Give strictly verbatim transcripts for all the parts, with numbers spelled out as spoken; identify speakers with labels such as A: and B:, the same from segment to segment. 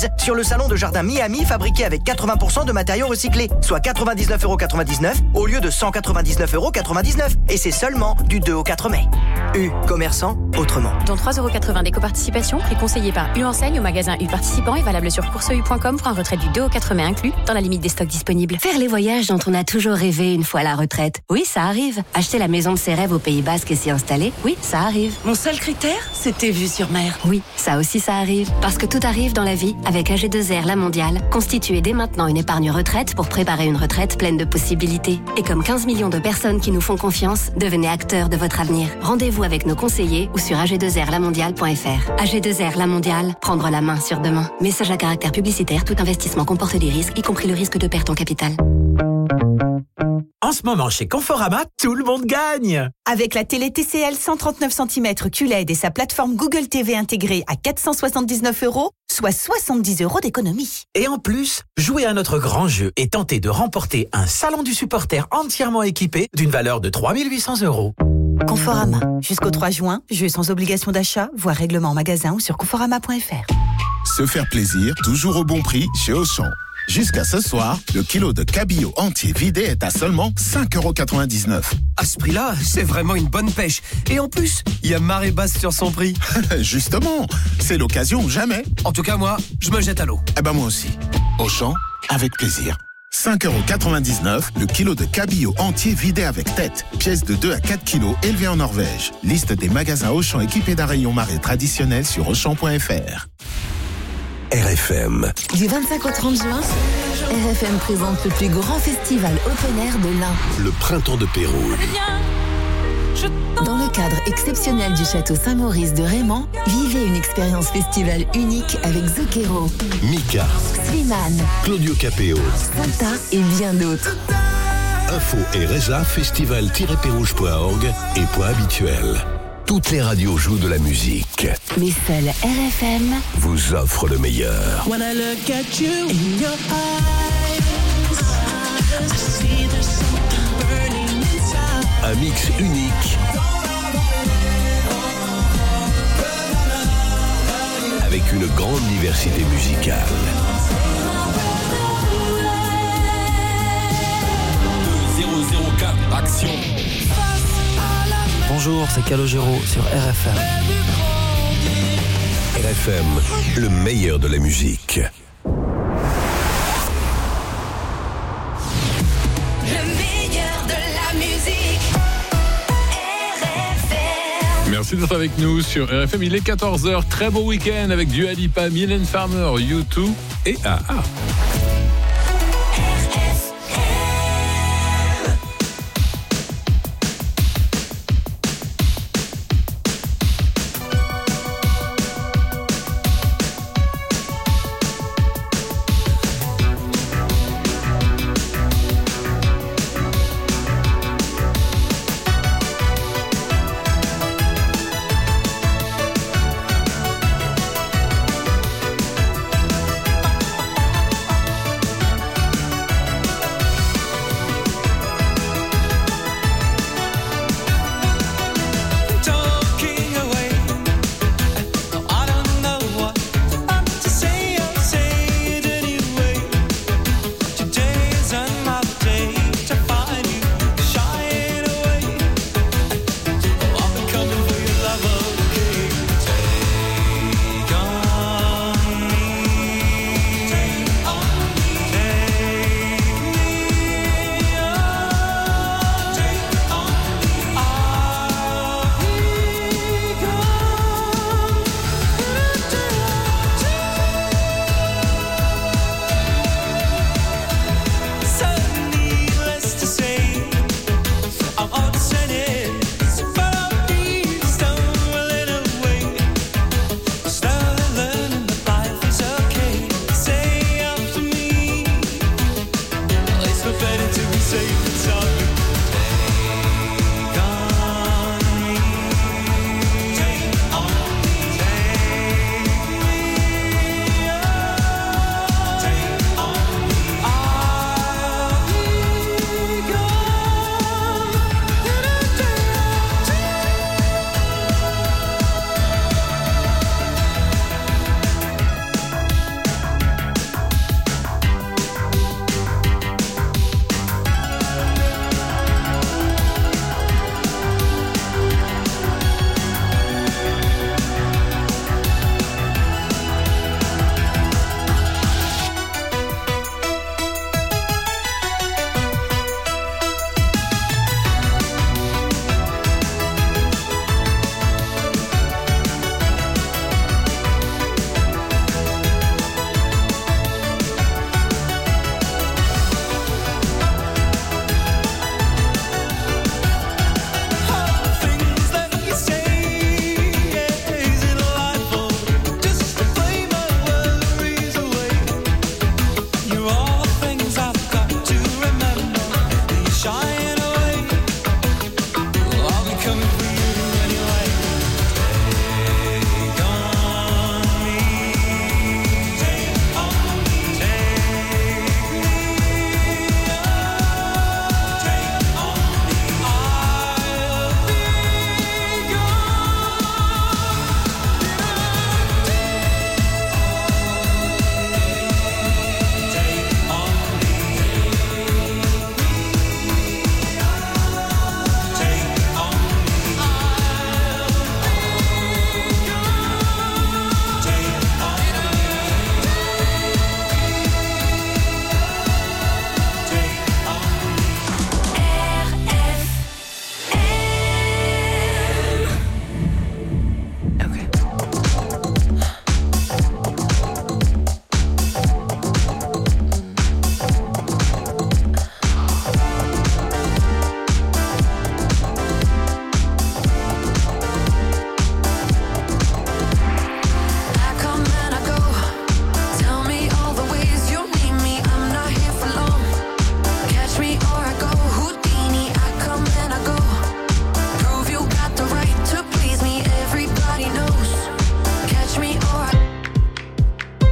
A: remise sur le salon de jardin Miami fabriqué avec quatre-vingts pour cent de matériaux recyclés, soit quatre-vingt-dix-neuf euros quatre-vingt-dix-neuf au lieu de cent quatre-vingt-dix-neuf euros quatre-vingt-dix-neuf. Et c'est seulement du deux au quatre mai. U, commerçant autrement.
B: Dont trois euros quatre-vingts d'éco-participation, prix conseillé par U Enseigne au magasin U participant et valable sur course u point com pour un retrait du deux au quatre mai inclus, dans la limite des stocks disponibles.
C: Faire les voyages dont on a toujours rêvé une fois à la retraite. Oui, ça arrive. Acheter la maison de ses rêves au Pays Basque et s'y installer. Oui, ça arrive.
D: Mon seul critère, c'était vue sur mer.
C: Oui, ça aussi ça arrive. Parce que tout arrive dans la vie avec A G deux R La Mondiale. Constituez dès maintenant une épargne retraite pour préparer une retraite pleine de possibilités. Et comme quinze millions de personnes qui nous font confiance, devenez acteurs de votre avenir. Rendez-vous avec nos conseillers ou sur a g deux r la mondiale point f r. A G deux R La Mondiale, prendre la main sur demain. Message à caractère publicitaire, tout investissement comporte des risques, y compris le risque de perte en capital.
E: En ce moment, chez Conforama, tout le monde gagne.
F: Avec la télé T C L cent trente-neuf centimètres Q L E D et sa plateforme Google T V intégrée à quatre cent soixante-dix-neuf euros, soit soixante-dix euros d'économie.
E: Et en plus, jouez à notre grand jeu et tentez de remporter un salon du supporter entièrement équipé d'une valeur de trois mille huit cents euros.
F: Conforama. Jusqu'au trois juin, jeu sans obligation d'achat, voire règlement en magasin ou sur conforama point f r.
G: Se faire plaisir, toujours au bon prix chez Auchan. Jusqu'à ce soir, le kilo de cabillaud entier vidé est à seulement cinq euros quatre-vingt-dix-neuf.
H: À ce prix-là, c'est vraiment une bonne pêche. Et en plus, il y a marée basse sur son prix.
G: Justement, c'est l'occasion ou jamais.
H: En tout cas, moi, je me jette à l'eau.
G: Eh ben moi aussi. Auchan, avec plaisir. cinq euros quatre-vingt-dix-neuf, le kilo de cabillaud entier vidé avec tête. Pièce de deux à quatre kilos élevée en Norvège. Liste des magasins Auchan équipés d'un rayon marée traditionnel sur auchan point f r.
I: R F M.
J: Du vingt-cinq au trente juin, R F M présente le plus grand festival open air de l'Ain.
I: Le Printemps de Pérouge.
J: Dans le cadre exceptionnel du château Saint-Maurice de Raymond, vivez une expérience festivale unique avec Zucchero,
I: Mika,
J: Slimane,
I: Claudio Capéo,
J: Santa et bien d'autres.
I: Info et résa festival tiret pérouge point org et point habituel. Toutes les radios jouent de la musique.
J: Mais seul R F M
I: vous offre le meilleur.
D: When I look at you in your eyes, I see there's something burning inside.
I: Un mix unique avec une grande diversité musicale.
K: zéro zéro quatre, action.
L: Bonjour, c'est Calogero sur R F M.
I: R F M, le meilleur de la musique.
M: Le meilleur de la musique. R F M.
N: Merci d'être avec nous sur R F M. Il est quatorze heures. Très beau week-end avec Dua Lipa, Mylène Farmer, U deux et A A.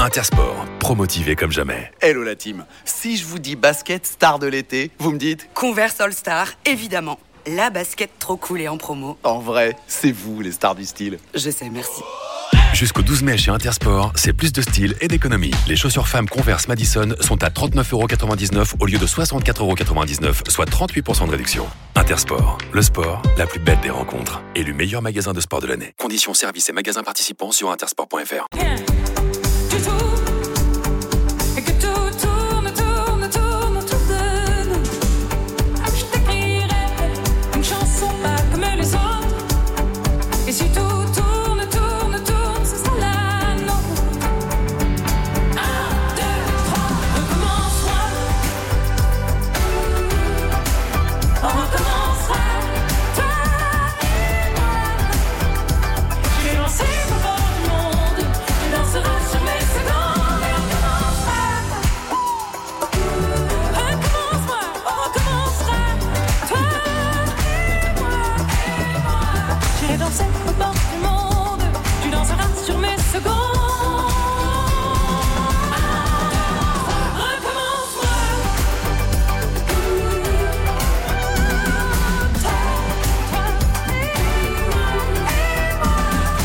O: Intersport, promotivé comme jamais.
P: Hello la team. Si je vous dis basket star de l'été, vous me dites
Q: Converse All Star, évidemment. La basket trop cool et en promo.
P: En vrai, c'est vous les stars du style.
Q: Je sais, merci.
O: Jusqu'au douze mai chez Intersport, c'est plus de style et d'économie. Les chaussures femmes Converse Madison sont à trente-neuf euros quatre-vingt-dix-neuf au lieu de soixante-quatre euros quatre-vingt-dix-neuf, soit trente-huit pour cent de réduction. Intersport, le sport, la plus belle des rencontres. Élu meilleur magasin de sport de l'année. Conditions, services et magasins participants sur intersport point f r.
D: Si tout tourne, tourne, tourne, ce sera la nôtre. Un, deux, trois, recommencera. On recommencera, toi et moi. J'ai lancé pour voir le monde, tu danseras sur mes secondes et on recommencera. Recommence-moi, on recommencera, toi et moi, et moi. J'ai dansé au bord du monde, tu danseras sur mes secondes. Recommence-moi. Toi, toi et moi, et moi.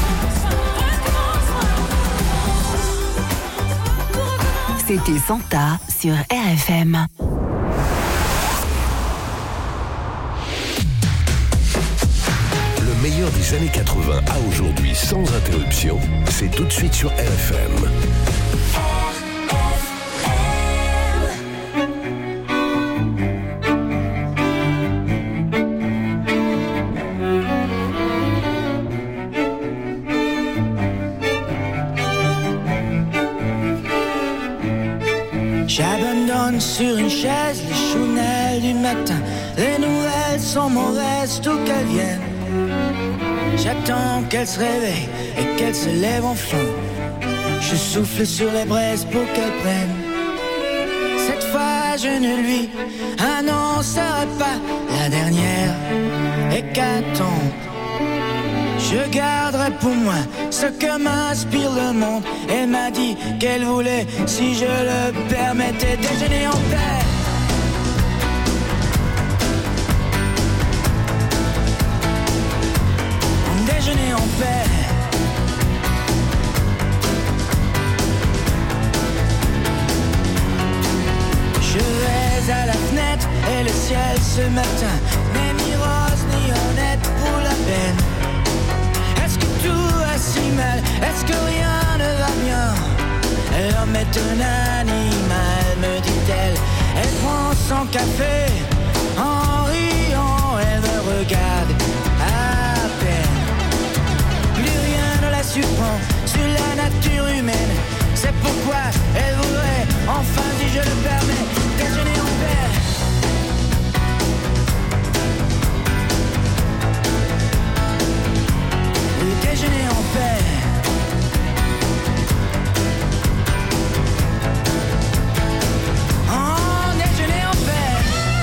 D: Recommence-moi.
J: C'était Santa sur R F M.
I: Le meilleur des années quatre-vingts à aujourd'hui sans interruption, c'est tout de suite sur R F M.
R: J'abandonne sur une chaise les chounelles du matin. Les nouvelles sont mauvaises, tout qu'elles viennent. J'attends qu'elle se réveille et qu'elle se lève enfin. Je souffle sur les braises pour qu'elle prenne. Cette fois je ne lui annoncerai pas la dernière hécatombe. Je garderai pour moi ce que m'inspire le monde. Elle m'a dit qu'elle voulait, si je le permettais, déjeuner en paix. Déjeuner en paix. Je vais à la fenêtre et le ciel ce matin n'est ni rose ni honnête pour la peine. Est-ce que tout va si mal? Est-ce que rien ne va bien? L'homme est un animal, me dit-elle. Elle prend son café en riant, elle me regarde à peine. Plus rien ne la surprend sur la nature humaine. C'est pourquoi elle voudrait, enfin si je le permets, déjeuner en paix. Oui, déjeuner en paix. En déjeuner en paix.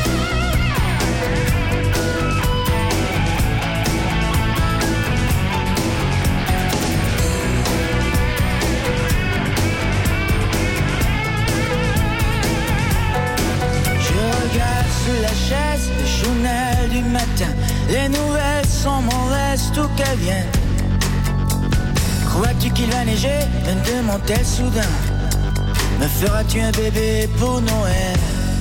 R: Sous la chaise, le journal du matin. Les nouvelles sont mauvaises, tout qu'elles viennent. Crois-tu qu'il va neiger? Me demande-t-elle soudain. Me feras-tu un bébé pour Noël?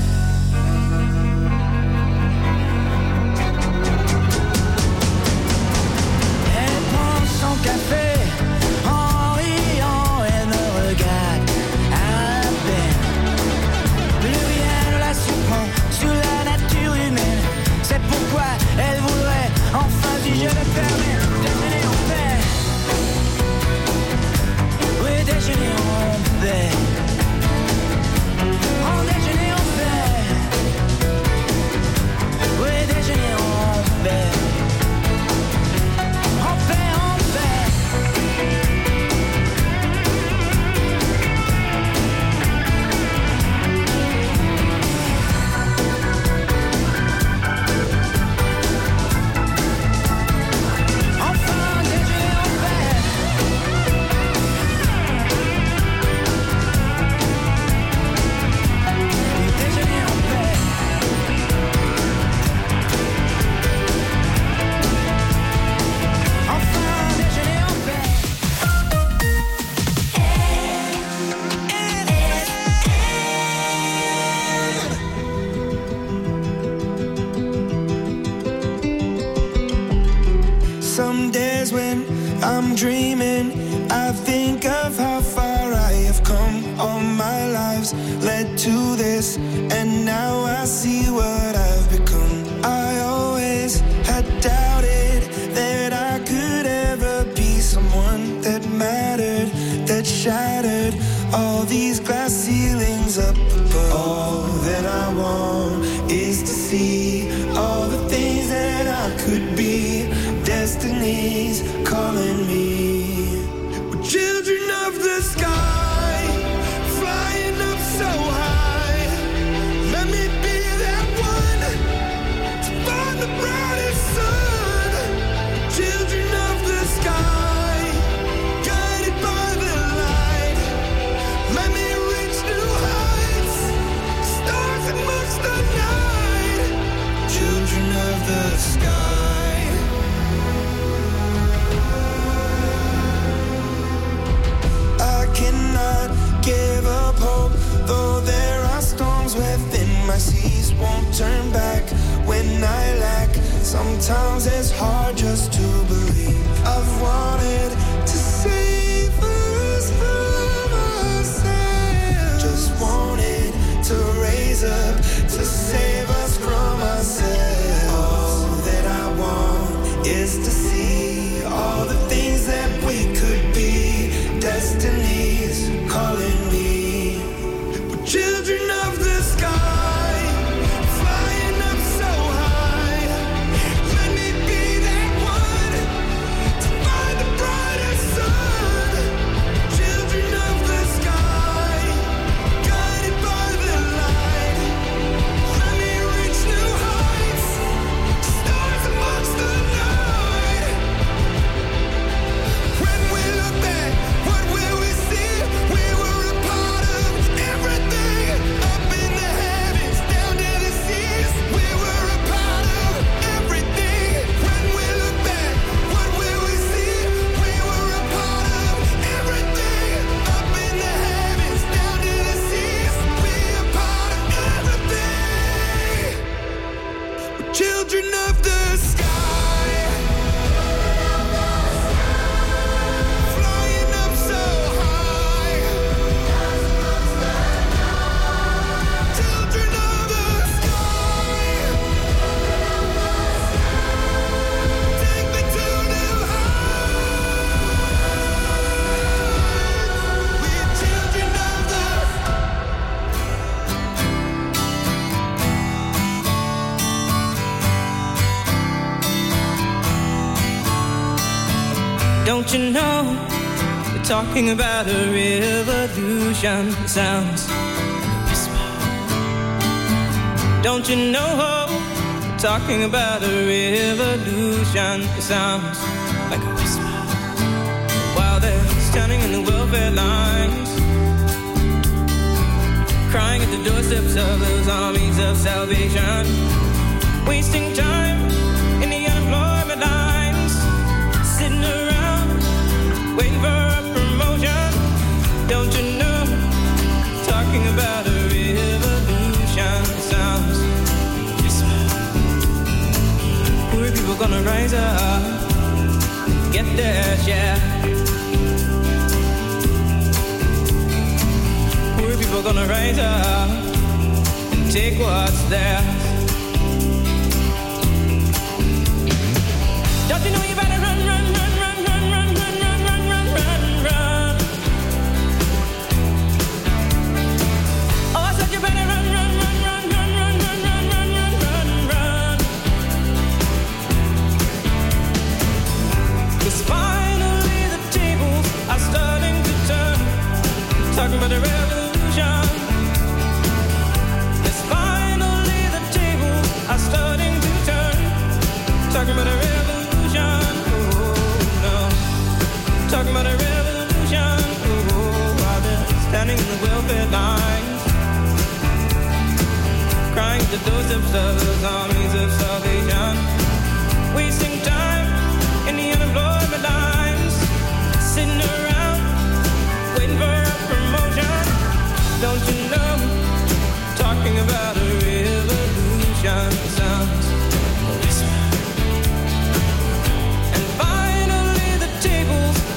R: Elle prend son café en riant, elle me regarde à peine. Plus rien ne la surprend sur la nature humaine. C'est pourquoi elle voudrait, enfin si je le permets, déjeuner en paix. Oui, déjeuner en paix. En déjeuner en paix. Oui, déjeuner en paix. En paix, en paix. I'm dreaming, I think of how far I have come. All my lives led to this, and now I see what I've become. I always had doubted that I could ever be someone that mattered, that shattered all these glass ceilings up above. All that I want is to see all the things that I could be. Destiny's calling me. We're children of the sky, flying up so high. Let me be that one to find the brightest sun. Children of the sky, guided by the light. Let me reach new heights, stars amongst the night. Children of the sky. Cannot give up hope, though there are storms within my seas. Won't turn back when I lack. Sometimes it's hard just to believe. I've wanted to save us from ourselves. Just wanted to raise up to save us from ourselves. All that I want is to see all the things that we could be. Destiny's calling me. We're children of the sky, flying up so high. Let me be that one to find the brightest sun. Children of the sky, guided by the light. Let me reach new heights, stars amongst the night. When we look back, what will we see? We were a part of everything, up in the heavens, down to the seas. We were a part of everything. When we look back, what will we see? We were a part of everything, up in the heavens, down to the seas. We are part of everything. We're children of the sky. Flying up so high. Children of the sky. Take me to new heights. We're children of the Don't you know, we're talking about a revolution. It sounds like a whisper. Don't you know, we're talking about a revolution. It sounds like a whisper. While they're standing in the welfare lines, crying at the doorsteps of those armies of salvation, wasting time in the unemployment lines, sitting around waiting for a promotion. Don't you know, talking about a revolution sounds whisper. Poor people gonna rise up, get their share. Poor people gonna rise up and take what's theirs. Don't you know you better run, run, run, run, run, run, run, run, run, run, run, run. Oh, I said you better run, run, run, run, run, run, run, run, run, run, run, run. 'Cause finally the tables are starting to turn. Talking about the revolution. 'Cause finally the tables are starting to turn. Talking about a revolution. Talking about a revolution, oh, while they're standing in the welfare lines, crying at the doorsteps of those armies of salvation, wasting time in the unemployment lines, sitting around waiting for a promotion. Don't you know, talking about a revolution sounds a whisper. And finally the tables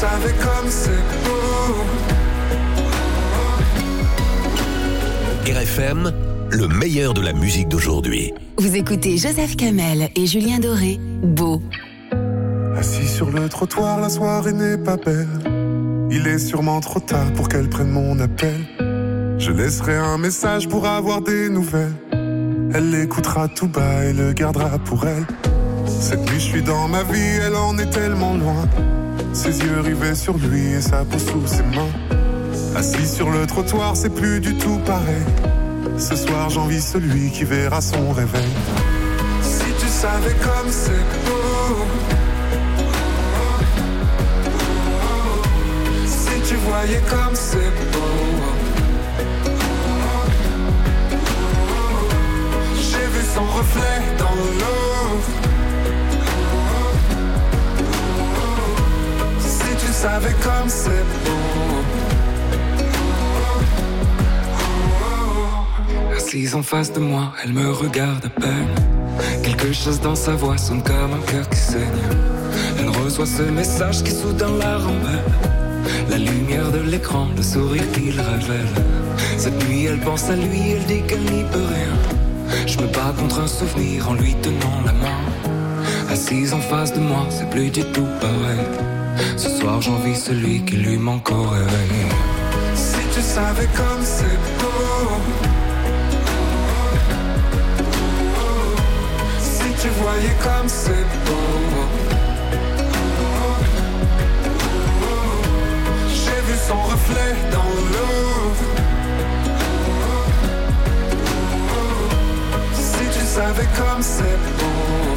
S: savais comme c'est beau.
I: R F M, le meilleur de la musique d'aujourd'hui.
J: Vous écoutez Joseph Kamel et Julien Doré, Beau.
S: Assis sur le trottoir, la soirée n'est pas belle. Il est sûrement trop tard pour qu'elle prenne mon appel. Je laisserai un message pour avoir des nouvelles. Elle l'écoutera tout bas et le gardera pour elle. Cette nuit je suis dans ma vie, elle en est tellement loin. Ses yeux rivés sur lui et sa peau sous ses mains. Assis sur le trottoir, c'est plus du tout pareil. Ce soir j'envie celui qui verra son réveil. Si tu savais comme c'est beau. Si tu voyais comme c'est beau. J'ai vu son reflet dans l'eau. Si tu savais comme c'est beau. Assise en face de moi, elle me regarde à peine. Quelque chose dans sa voix sonne comme un cœur qui saigne. Elle reçoit ce message qui soudain la rend belle. La lumière de l'écran, le sourire qu'il révèle. Cette nuit elle pense à lui, elle dit qu'elle n'y peut rien. Je me bats contre un souvenir en lui tenant la main. Assise en face de moi, c'est plus du tout pareil. Ce soir j'envie celui qui lui manque au réveil. Si tu savais comme c'est beau. Si tu voyais comme c'est beau. J'ai vu son reflet dans l'eau. Si tu savais comme c'est beau.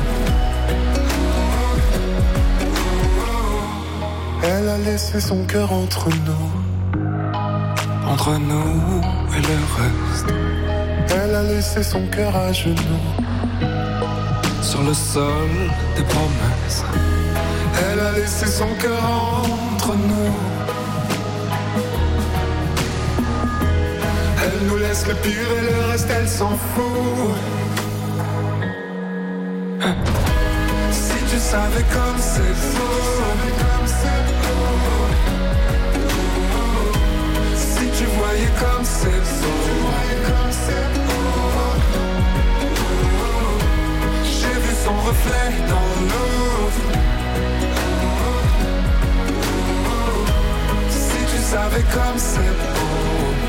S: Elle a laissé son cœur entre nous. Entre nous et le reste. Elle a laissé son cœur à genoux. Sur le sol des promesses. Elle a laissé son cœur entre nous. Elle nous laisse le pire et le reste elle s'en fout. Si tu savais comme c'est beau. Si tu voyais comme c'est beau. J'ai vu son reflet dans l'eau. Si tu savais comme c'est beau.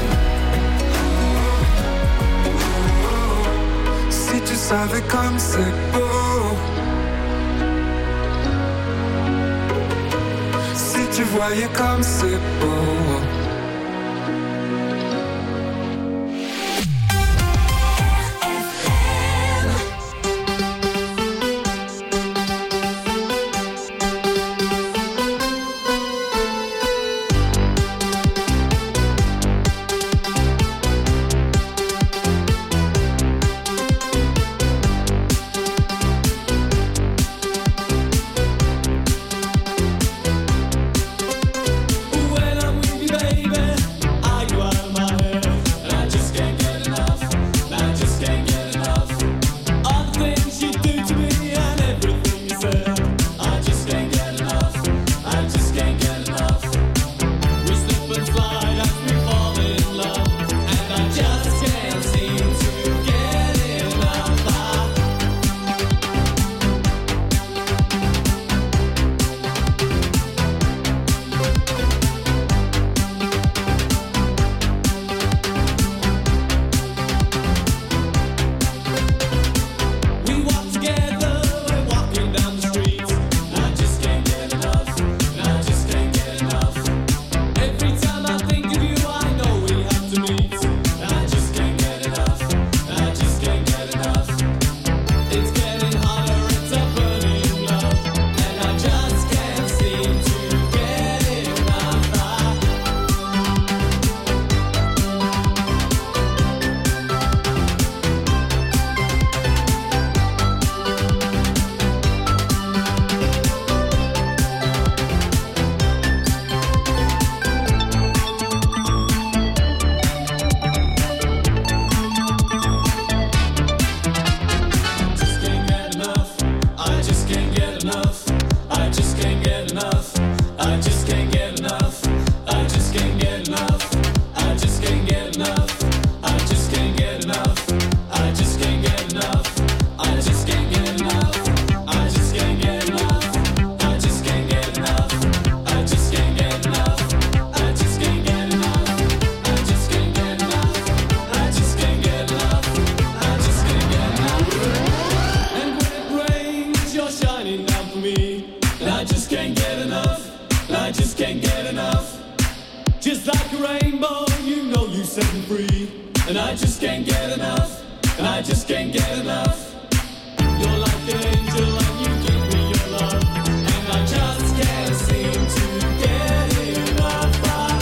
S: Si tu savais comme c'est beau. Si tu voyais comme c'est beau.
D: When I'm with I just can't get enough. I just can't get enough. I just can't get enough. I just can't get enough. I just can't get enough. I just can't get enough. I just can't get enough. I just can't get enough. I just can't get enough. I just can't get enough. I just can't get enough. I just can't get enough. I just can't get enough. And when it rains, you're shining down for me. And I just can't get enough. And I just can't get enough. Just like a rainbow, you know you set me free. And I just can't get enough. And I just can't get enough. You're like an angel and you give me your love. And I just can't seem to get enough.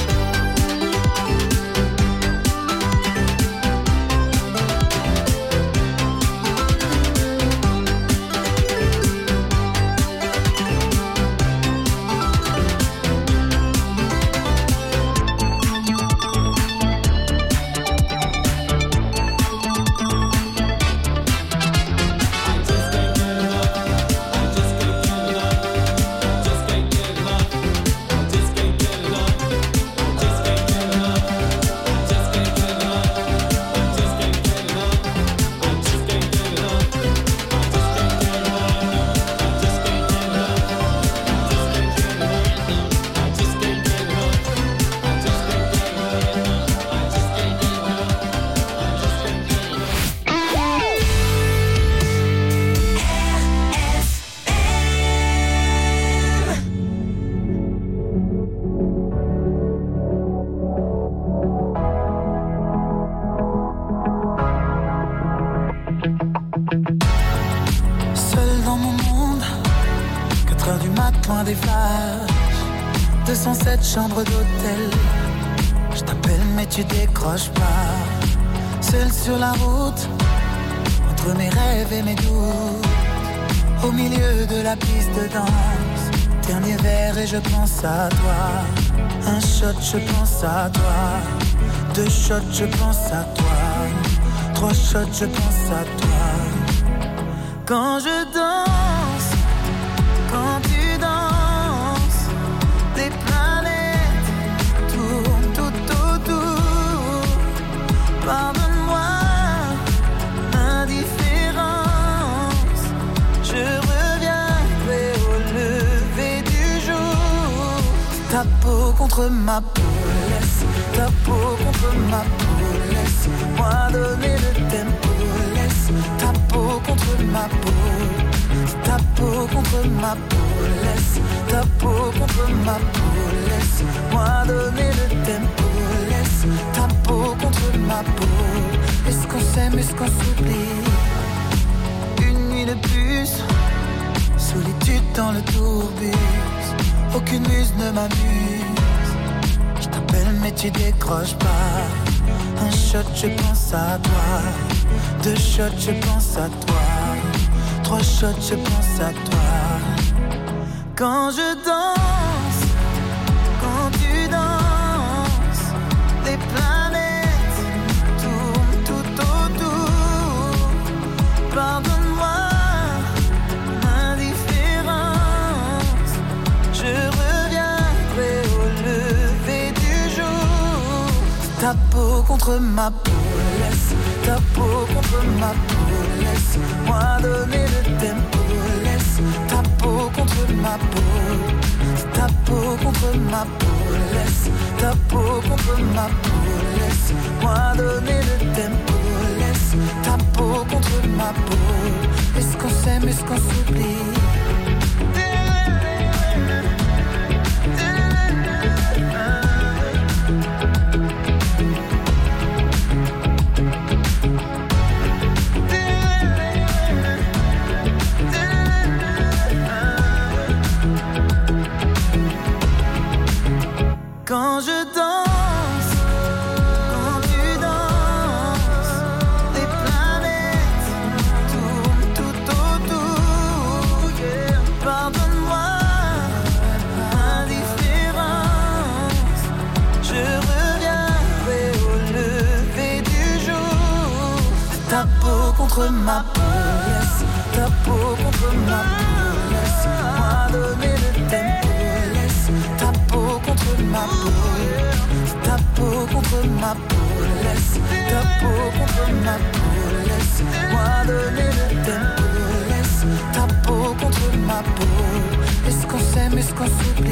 R: Seul dans mon monde, quatre heures du mat, loin des flashs. deux cent sept chambres d'hôtel. Je t'appelle mais tu décroches pas. Seul sur la route, entre mes rêves et mes doutes. Au milieu de la piste de danse. Dernier verre et je pense à toi. Un shot, je pense à toi. Deux shots, je pense à toi. Trois shots, je pense à toi. Quand je danse, quand tu danses, des planètes tournent tout autour. Pardonne-moi l'indifférence. Je reviendrai au lever du jour. Ta peau contre ma peau, laisse ta peau contre ma peau, laisse-moi donner le tempo, laisse ta peau contre ma peau, ta peau contre ma peau, laisse ta peau contre ma peau, laisse-moi donner le tempo, laisse ta peau contre ma peau. Est-ce qu'on s'aime, est-ce qu'on s'oublie? Une nuit de plus, solitude dans le tourbus, aucune muse ne m'amuse. Je t'appelle mais tu décroches pas. Un shot, je pense à toi. Deux shots, je pense à toi. Trois shots, je pense à toi. Quand je danse, quand tu danses, les planètes tournent tout autour. Pardonne-moi l'indifférence. Je reviendrai au lever du jour. Ta peau contre ma peau, laisse ta peau contre ma peau, laisse-moi donner le tempo, laisse ta peau contre ma peau, ta peau contre ma peau, laisse ta peau contre ma peau, laisse-moi donner le tempo, laisse ta peau contre ma peau. Est-ce qu'on s'aime, est-ce qu'on s'oublie? Quand je danse, quand tu danses, les planètes tournent tout autour. Yeah. Pardonne-moi l'indifférence. Je reviendrai au lever du jour. Ta peau contre ma peau, laisse ta peau contre ma peau, laisse-moi donner le tempo, laisse ta ma peau, laisse ta peau contre ma peau, laisse-moi donner le tempo, laisse ta peau contre ma peau. Est-ce qu'on s'aime, est-ce qu'on s'oublie?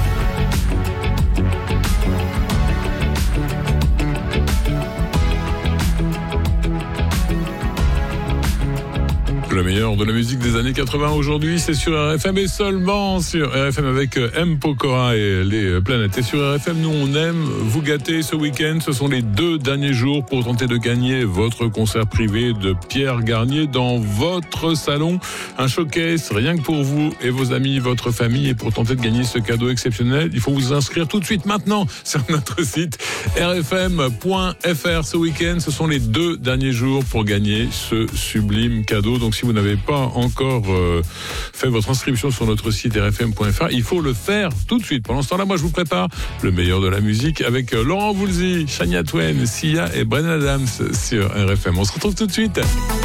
N: Le meilleur de la musique des années quatre-vingts aujourd'hui, c'est sur R F M et seulement sur R F M avec M. Pokora et les planètes. Et sur R F M, nous on aime vous gâter ce week-end. Ce sont les deux derniers jours pour tenter de gagner votre concert privé de Pierre Garnier dans votre salon. Un showcase rien que pour vous et vos amis, votre famille. Et pour tenter de gagner ce cadeau exceptionnel, il faut vous inscrire tout de suite maintenant sur notre site r f m point f r. Ce week-end, ce sont les deux derniers jours pour gagner ce sublime cadeau. Donc si vous n'avez pas encore euh, fait votre inscription sur notre site r f m point f r, il faut le faire tout de suite. Pendant ce temps-là, moi je vous prépare le meilleur de la musique avec euh, Laurent Voulzy, Shania Twain, Sia et Bryan Adams sur R F M. On se retrouve tout de suite.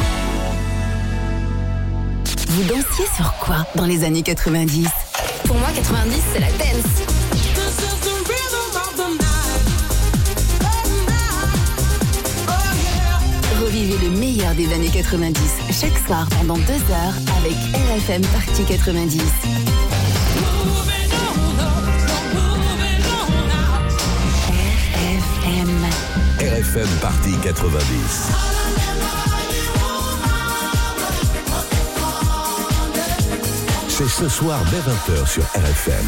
J: Vous dansiez sur quoi dans les années quatre-vingt-dix?
B: Pour moi, quatre-vingt-dix, c'est la dance.
J: Revivez le meilleur des années quatre-vingt-dix chaque soir pendant deux heures avec R F M Party quatre-vingt-dix. R F M.
I: R F M Party quatre-vingt-dix. C'est ce soir dès vingt heures sur R F M.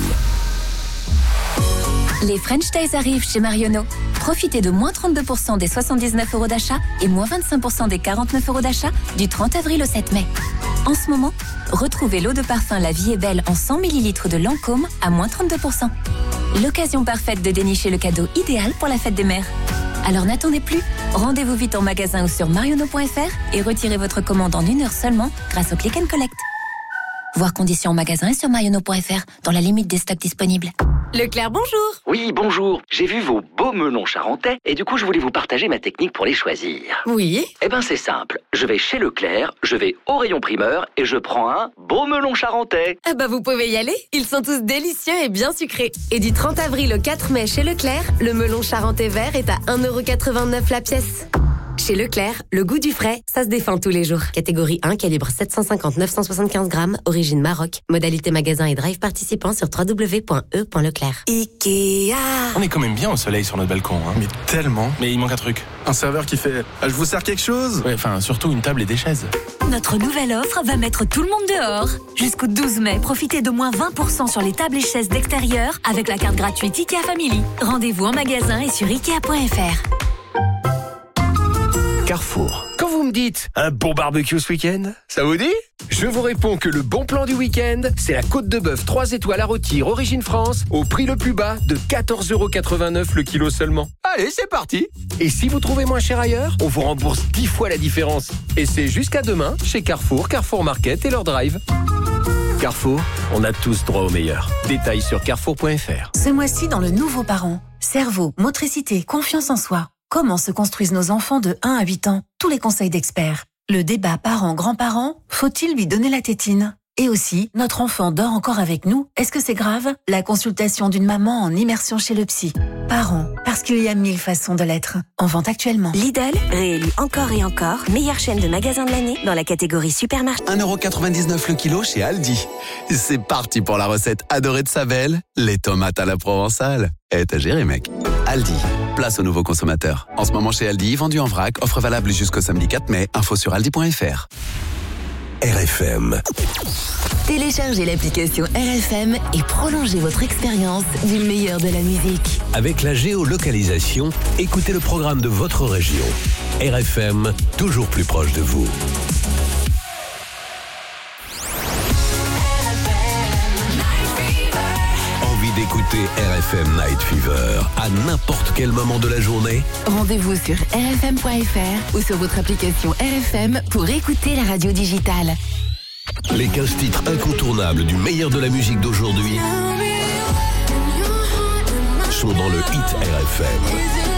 T: Les French Days arrivent chez Marionneau. Profitez de moins trente-deux pour cent des soixante-dix-neuf euros d'achat et moins vingt-cinq pour cent des quarante-neuf euros d'achat du trente avril au sept mai. En ce moment, retrouvez l'eau de parfum La Vie est Belle en cent millilitres de Lancôme à moins trente-deux pour cent. L'occasion parfaite de dénicher le cadeau idéal pour la fête des mères. Alors n'attendez plus, rendez-vous vite en magasin ou sur marionneau point f r et retirez votre commande en une heure seulement grâce au Click and Collect. Voir conditions en magasin et sur marionneau point f r dans la limite des stocks disponibles.
U: Leclerc, bonjour.
V: Oui, bonjour. J'ai vu vos beaux melons charentais et du coup, je voulais vous partager ma technique pour les choisir.
U: Oui.
V: Eh ben, c'est simple. Je vais chez Leclerc, je vais au rayon primeur et je prends un beau melon charentais.
U: Ah bah, vous pouvez y aller. Ils sont tous délicieux et bien sucrés. Et du trente avril au quatre mai chez Leclerc, le melon charentais vert est à un euro quatre-vingt-neuf la pièce. Chez Leclerc, le goût du frais, ça se défend tous les jours. Catégorie un, calibre sept cent cinquante à neuf cent soixante-quinze grammes, origine Maroc. Modalité magasin et drive participant sur w w w point e point leclerc. Ikea.
W: On est quand même bien au soleil sur notre balcon, hein. Mais tellement. Mais il manque un truc. Un serveur qui fait ah, « Je vous sers quelque chose ?» Ouais, enfin, surtout une table et des chaises.
T: Notre nouvelle offre va mettre tout le monde dehors. Jusqu'au douze mai, profitez de moins vingt pour cent sur les tables et chaises d'extérieur avec la carte gratuite Ikea Family. Rendez-vous en magasin et sur ikea point f r.
H: Carrefour. Quand vous me dites un bon barbecue ce week-end, ça vous dit? Je vous réponds que le bon plan du week-end, c'est la côte de bœuf trois étoiles à rôtir origine France au prix le plus bas de quatorze euros quatre-vingt-neuf le kilo seulement. Allez, c'est parti. Et si vous trouvez moins cher ailleurs, on vous rembourse dix fois la différence. Et c'est jusqu'à demain chez Carrefour, Carrefour Market et leur drive. Carrefour, on a tous droit au meilleur. Détails sur carrefour point f r.
X: Ce mois-ci, dans le Nouveau Parent, cerveau, motricité, confiance en soi. Comment se construisent nos enfants de un à huit ans? Tous les conseils d'experts. Le débat parents-grands-parents, faut-il lui donner la tétine? Et aussi, notre enfant dort encore avec nous, est-ce que c'est grave? La consultation d'une maman en immersion chez le psy. Parents, parce qu'il y a mille façons de l'être. En vente actuellement.
Y: Lidl, réélu encore et encore, meilleure chaîne de magasins de l'année dans la catégorie supermarché.
P: un euro quatre-vingt-dix-neuf le kilo chez Aldi. C'est parti pour la recette adorée de Sabelle, les tomates à la provençale. Eh, t'as géré, mec. Aldi, place aux nouveaux consommateurs. En ce moment chez Aldi, vendu en vrac, offre valable jusqu'au samedi quatre mai. Info sur aldi point f r.
I: R F M.
J: Téléchargez l'application R F M et prolongez votre expérience du meilleur de la musique.
I: Avec la géolocalisation, écoutez le programme de votre région. R F M, toujours plus proche de vous. Envie d'écouter R F M Night Fever à n'importe quel moment de la journée?
J: Rendez-vous sur r f m point f r ou sur votre application R F M pour écouter la radio digitale.
I: Les quinze titres incontournables du meilleur de la musique d'aujourd'hui sont dans le Hit R F M.